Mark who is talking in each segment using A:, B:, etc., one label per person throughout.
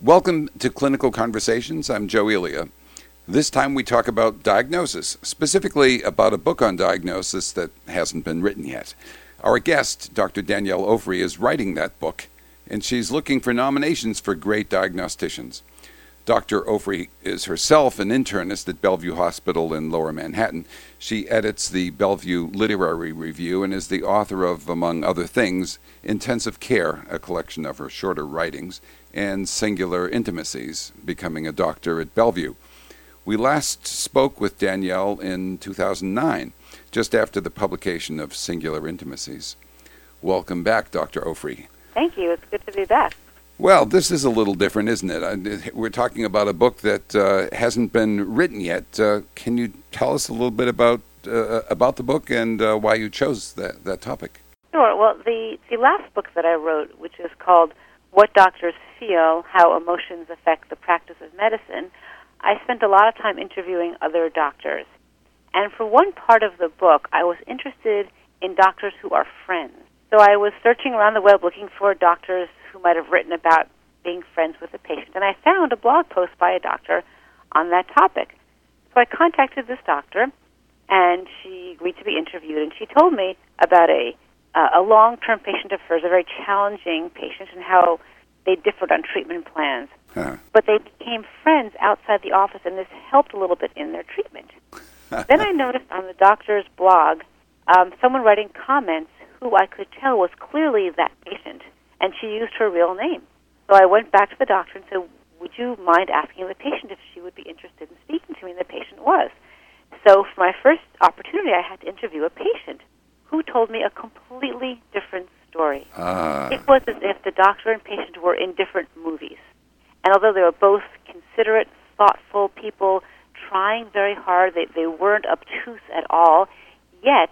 A: Welcome to Clinical Conversations. I'm Joe Elia. This time we talk about diagnosis, specifically about a book on diagnosis that hasn't been written yet. Our guest, Dr. Danielle Ofri, is writing that book, and she's looking for nominations for great diagnosticians. Dr. Ofri is herself an internist at Bellevue Hospital in Lower Manhattan. She edits the Bellevue Literary Review and is the author of, among other things, Intensive Care, a collection of her shorter writings, and Singular Intimacies, Becoming a Doctor at Bellevue. We last spoke with Danielle in 2009, just after the publication of Singular Intimacies. Welcome back, Dr. Ofri.
B: Thank you. It's good to be back.
A: Well, this is a little different, isn't it? We're talking about a book that hasn't been written yet. Can you tell us a little bit about the book and why you chose that topic?
B: Sure. Well, the last book that I wrote, which is called What Doctors Feel, How Emotions Affect the Practice of Medicine, I spent a lot of time interviewing other doctors. And for one part of the book, I was interested in doctors who are friends. So I was searching around the web looking for doctors who might have written about being friends with a patient. And I found a blog post by a doctor on that topic. So I contacted this doctor, and she agreed to be interviewed. And she told me about a long-term patient of hers, a very challenging patient, and how they differed on treatment plans.
A: Huh.
B: But they became friends outside the office, and this helped a little bit in their treatment. Then I noticed on the doctor's blog someone writing comments who I could tell was clearly that patient, and she used her real name. So I went back to the doctor and said, would you mind asking the patient if she would be interested in speaking to me? And the patient was. So for my first opportunity, I had to interview a patient who told me a completely different story. It was as if the doctor and patient were in different movies. And although they were both considerate, thoughtful people, trying very hard, they weren't obtuse at all, yet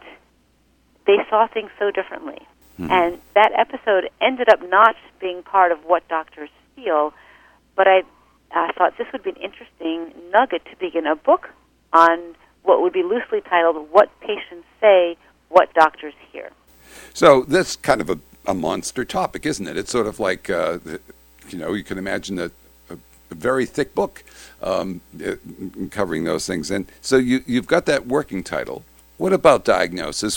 B: they saw things so differently. Mm-hmm. And that episode ended up not being part of What Doctors Feel, but I thought this would be an interesting nugget to begin a book on what would be loosely titled What Patients Say, What Doctors Hear.
A: So that's kind of a monster topic, isn't it? It's sort of like, you can imagine a very thick book covering those things. And so you've got that working title. What about diagnosis?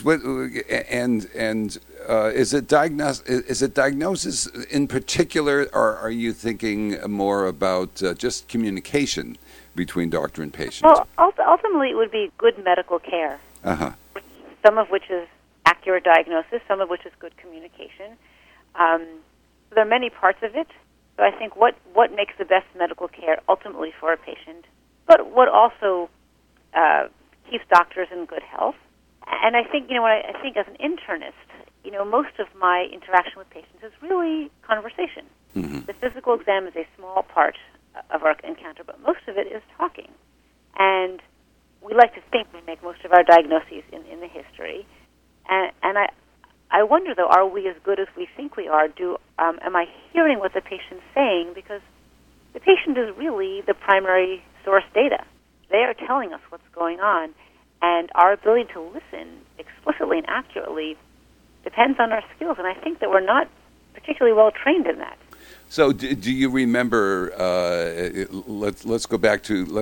A: Is it diagnosis in particular, or are you thinking more about just communication between doctor and patient?
B: Well, ultimately, it would be good medical care.
A: Uh-huh.
B: Some of which is accurate diagnosis, some of which is good communication. There are many parts of it. So I think what makes the best medical care ultimately for a patient, but what also keeps doctors in good health. And I think, when I think as an internist, most of my interaction with patients is really conversation. Mm-hmm. The physical exam is a small part of our encounter, but most of it is talking. And we like to think we make most of our diagnoses in the history. And I wonder, though, are we as good as we think we are? Am I hearing what the patient's saying? Because the patient is really the primary source data. They are telling us what's going on, and our ability to listen explicitly and accurately depends on our skills, and I think that we're not particularly well trained in that.
A: So, do you remember? Let's go back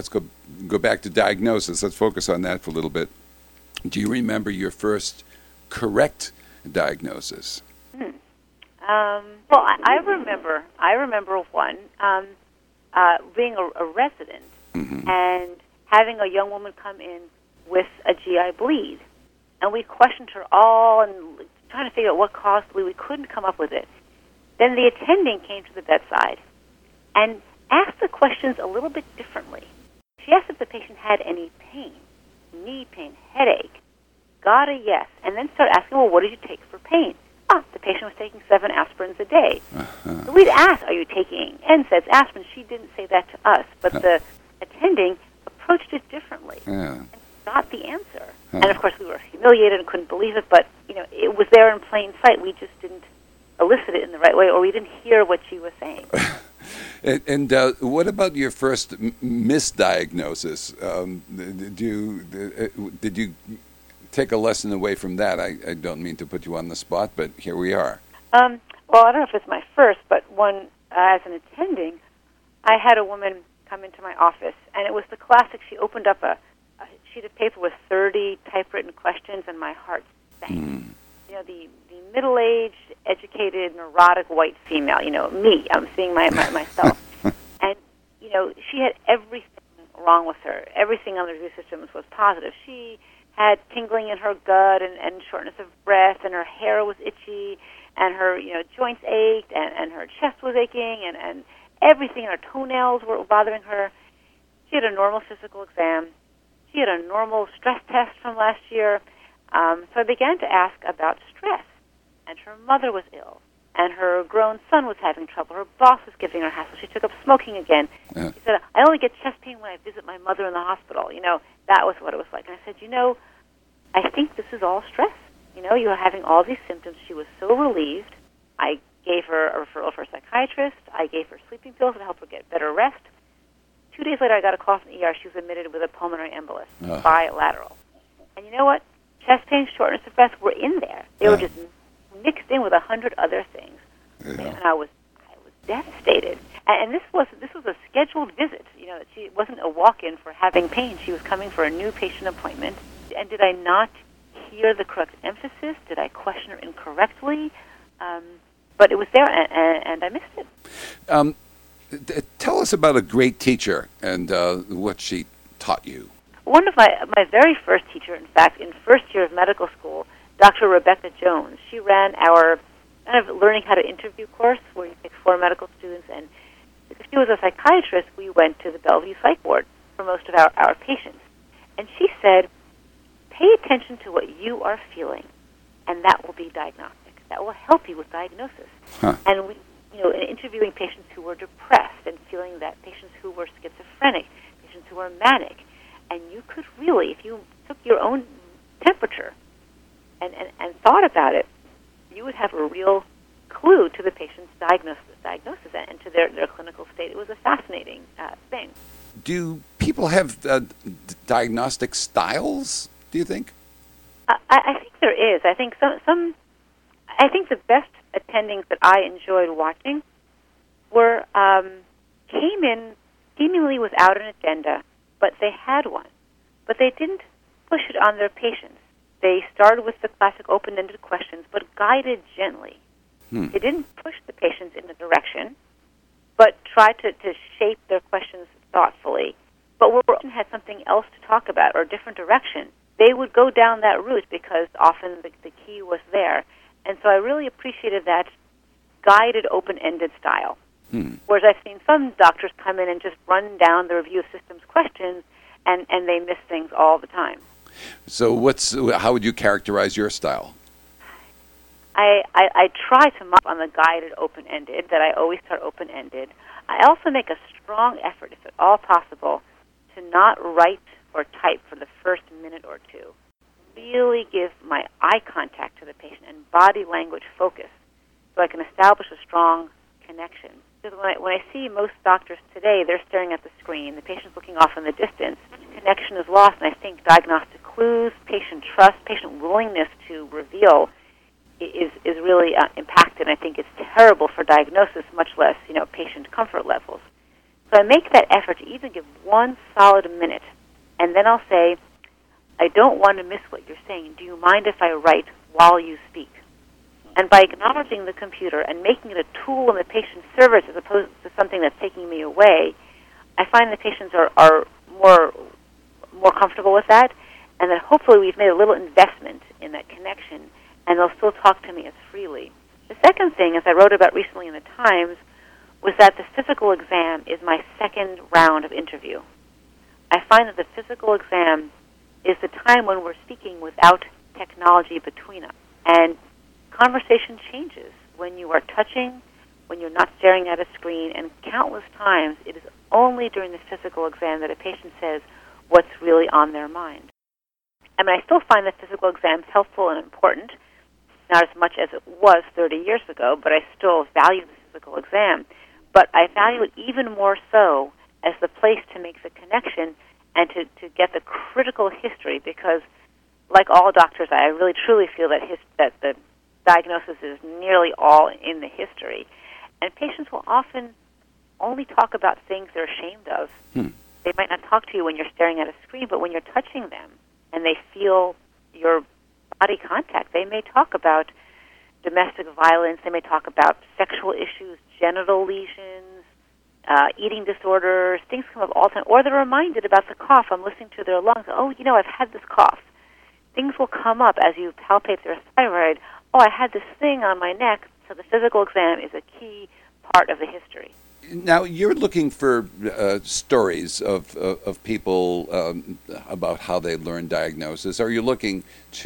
A: to diagnosis. Let's focus on that for a little bit. Do you remember your first correct diagnosis?
B: Well, I remember one being a resident, mm-hmm. and having a young woman come in with a GI bleed. And we questioned her all and trying to figure out what caused the bleed. We couldn't come up with it. Then the attending came to the bedside and asked the questions a little bit differently. She asked if the patient had any pain, knee pain, headache. Got a yes. And then started asking, well, what did you take for pain? The patient was taking 7 aspirins a day. Uh-huh. So we'd ask, are you taking NSAIDs, aspirin? She didn't say that to us, but the attending approached it differently and got the answer. Huh. And, of course, we were humiliated and couldn't believe it, but, it was there in plain sight. We just didn't elicit it in the right way, or we didn't hear what she was saying.
A: And what about your first misdiagnosis? Did you take a lesson away from that? I don't mean to put you on the spot, but here we are.
B: Well, I don't know if it's my first, but one as an attending, I had a woman come into my office, and it was the classic. She opened up a sheet of paper with 30 typewritten questions, and my heart sank. You know, the middle-aged, educated, neurotic white female, you know, me. I'm seeing myself. And, you know, she had everything wrong with her. Everything on the review systems was positive. She had tingling in her gut and shortness of breath, and her hair was itchy, and her, you know, joints ached, and her chest was aching, and everything, her toenails were bothering her. She had a normal physical exam. She had a normal stress test from last year. So I began to ask about stress. And her mother was ill. And her grown son was having trouble. Her boss was giving her hassle. She took up smoking again. Yeah. She said, I only get chest pain when I visit my mother in the hospital. You know, that was what it was like. And I said, you know, I think this is all stress. You know, you are having all these symptoms. She was so relieved. I gave her a referral for a psychiatrist. I gave her sleeping pills to help her get better rest. 2 days later, I got a call from the ER. She was admitted with a pulmonary embolus, bilateral. And you know what? Chest pain, shortness of breath were in there. They were just mixed in with 100 other things. Yeah. And I was devastated. And this was a scheduled visit. You know, she wasn't a walk-in for having pain. She was coming for a new patient appointment. And did I not hear the correct emphasis? Did I question her incorrectly? But it was there, and I missed it.
A: Tell us about a great teacher and what she taught you.
B: One of my very first teacher, in fact, in first year of medical school, Dr. Rebecca Jones, she ran our kind of learning how to interview course where you take 4 medical students, and because she was a psychiatrist, we went to the Bellevue Psych Ward for most of our patients. And she said, pay attention to what you are feeling, and that will be diagnostic. That will help you with diagnosis. Huh. And we, you know, in interviewing patients who were depressed and feeling that, patients who were schizophrenic, patients who were manic, and you could really, if you took your own temperature and thought about it, you would have a real clue to the patient's diagnosis and to their clinical state. It was a fascinating thing.
A: Do people have diagnostic styles, do you think?
B: I think there is. I think I think the best attendings that I enjoyed watching were came in seemingly without an agenda, but they had one. But they didn't push it on their patients. They started with the classic open-ended questions, but guided gently. They didn't push the patients in a direction, but tried to shape their questions thoughtfully. But where the person had something else to talk about or a different direction, they would go down that route because often the key was there. And so I really appreciated that guided, open-ended style. Whereas I've seen some doctors come in and just run down the review of systems questions, and they miss things all the time.
A: So how would you characterize your style?
B: I try to mop on the guided open-ended, that I always start open-ended. I also make a strong effort, if at all possible, to not write or type for the first minute or two. Really give my eye contact to the patient and body language focus so I can establish a strong connection. Because when I see most doctors today, they're staring at the screen, the patient's looking off in the distance, connection is lost, and I think diagnostic clues, patient trust, patient willingness to reveal is really impacted. I think it's terrible for diagnosis, much less, you know, patient comfort levels. So I make that effort to even give one solid minute, and then I'll say, I don't want to miss what you're saying. Do you mind if I write while you speak? And by acknowledging the computer and making it a tool in the patient's service as opposed to something that's taking me away, I find the patients are more comfortable with that, and that hopefully we've made a little investment in that connection, and they'll still talk to me as freely. The second thing, as I wrote about recently in the Times, was that the physical exam is my second round of interview. I find that the physical exam is the time when we're speaking without technology between us. And conversation changes when you are touching, when you're not staring at a screen, and countless times it is only during the physical exam that a patient says what's really on their mind. I mean, I still find the physical exams helpful and important, not as much as it was 30 years ago, but I still value the physical exam. But I value it even more so as the place to make the connection and to get the critical history, because like all doctors, I really truly feel that the diagnosis is nearly all in the history. And patients will often only talk about things they're ashamed of. They might not talk to you when you're staring at a screen, but when you're touching them and they feel your body contact, they may talk about domestic violence, they may talk about sexual issues, genital lesions, eating disorders, things come up all the time. Or they're reminded about the cough. I'm listening to their lungs. Oh, I've had this cough. Things will come up as you palpate their thyroid. Oh, I had this thing on my neck. So the physical exam is a key part of the history.
A: Now, you're looking for stories of people about how they learn diagnosis. Are you looking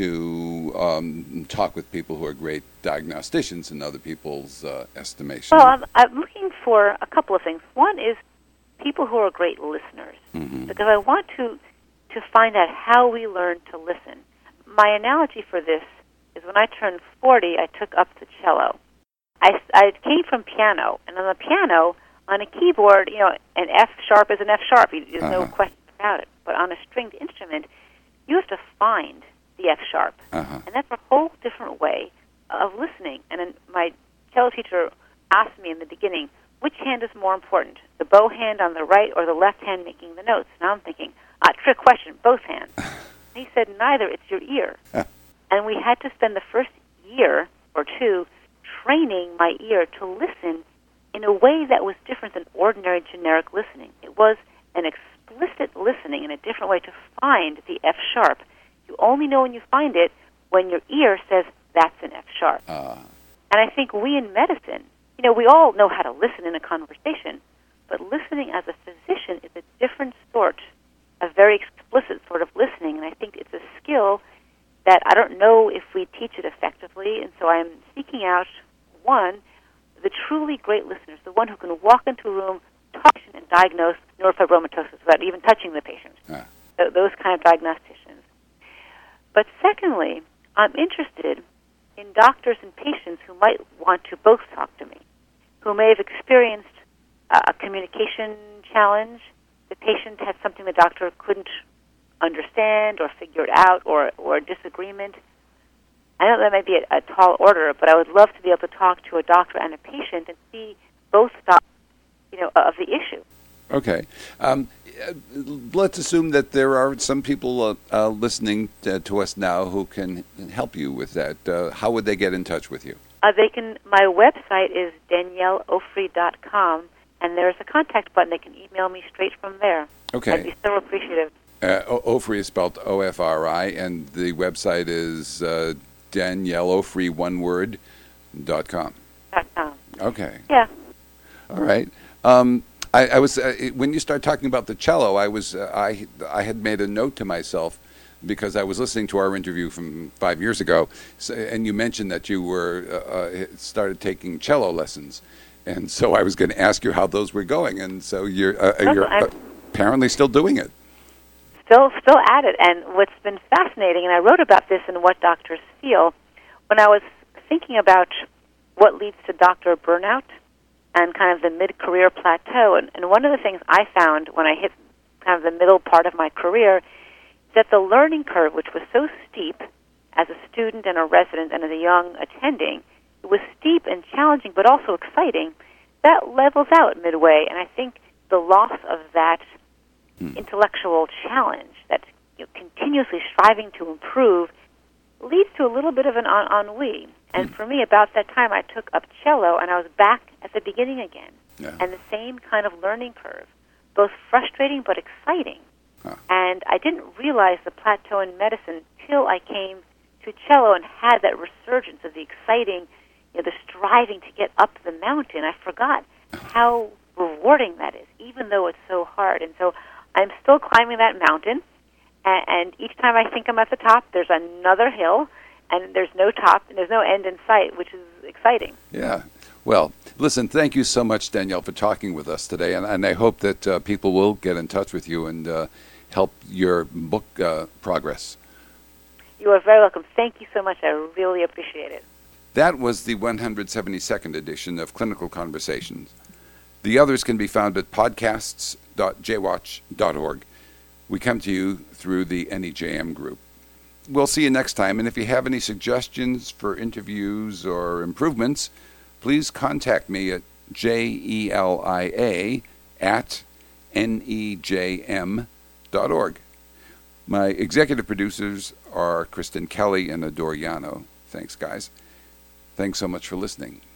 A: to talk with people who are great diagnosticians in other people's estimation?
B: Well, I'm looking for a couple of things. One is people who are great listeners, because I want to find out how we learn to listen. My analogy for this is when I turned 40, I took up the cello. I came from piano, and on the piano, on a keyboard, an F sharp is an F sharp. There's no question about it. But on a stringed instrument, you have to find the F sharp. And that's a whole different way of listening. And then my cello teacher asked me in the beginning, which hand is more important, the bow hand on the right or the left hand making the notes? Now I'm thinking, trick question, both hands. He said, neither, it's your ear. And we had to spend the first year or two training my ear to listen in a way that was different than ordinary generic listening. It was an explicit listening in a different way to find the F sharp. You only know when you find it when your ear says, that's an F sharp. And I think we in medicine, we all know how to listen in a conversation, but listening as a physician is a different sort, a very explicit sort of listening, and I think it's a skill that I don't know if we teach it effectively, and so I'm seeking out, one, the truly great listeners, the one who can walk into a room, touch and diagnose neurofibromatosis without even touching the patient. Those kind of diagnosticians. But secondly, I'm interested in doctors and patients who might want to both talk to me, who may have experienced a communication challenge. The patient had something the doctor couldn't understand or figure it out, or a disagreement. I know that might be a tall order, but I would love to be able to talk to a doctor and a patient and see both sides, of the issue.
A: Okay. Let's assume that there are some people listening to us now who can help you with that. How would they get in touch with you?
B: My website is DanielleOfri.com, and there's a contact button. They can email me straight from there.
A: Okay.
B: I'd be so appreciative.
A: Ofri is spelled O-F-R-I, and the website is DanielleOfri.com. Okay.
B: Yeah.
A: All right. I was when you started talking about the cello, I had made a note to myself because I was listening to our interview from 5 years ago, and you mentioned that you were started taking cello lessons, and so I was going to ask you how those were going, and so you're apparently still doing it.
B: Still at it, and what's been fascinating, and I wrote about this in What Doctors Feel, when I was thinking about what leads to doctor burnout and kind of the mid-career plateau, and one of the things I found when I hit kind of the middle part of my career is that the learning curve, which was so steep as a student and a resident and as a young attending, it was steep and challenging but also exciting, that levels out midway, and I think the loss of that intellectual challenge, that continuously striving to improve, leads to a little bit of an ennui. And for me, about that time, I took up cello, and I was back at the beginning again.
A: Yeah.
B: And the same kind of learning curve, both frustrating but exciting. And I didn't realize the plateau in medicine till I came to cello and had that resurgence of the exciting, the striving to get up the mountain. I forgot how rewarding that is, even though it's so hard. And so I'm still climbing that mountain, and each time I think I'm at the top, there's another hill, and there's no top, and there's no end in sight, which is exciting.
A: Yeah. Well, listen, thank you so much, Danielle, for talking with us today, and I hope that people will get in touch with you and help your book progress.
B: You are very welcome. Thank you so much. I really appreciate it.
A: That was the 172nd edition of Clinical Conversations. The others can be found at podcasts.jwatch.org. We come to you through the NEJM group. We'll see you next time, and if you have any suggestions for interviews or improvements, please contact me at JELIA, at nejm.org. My executive producers are Kristen Kelly and Adore Yano. Thanks, guys. Thanks so much for listening.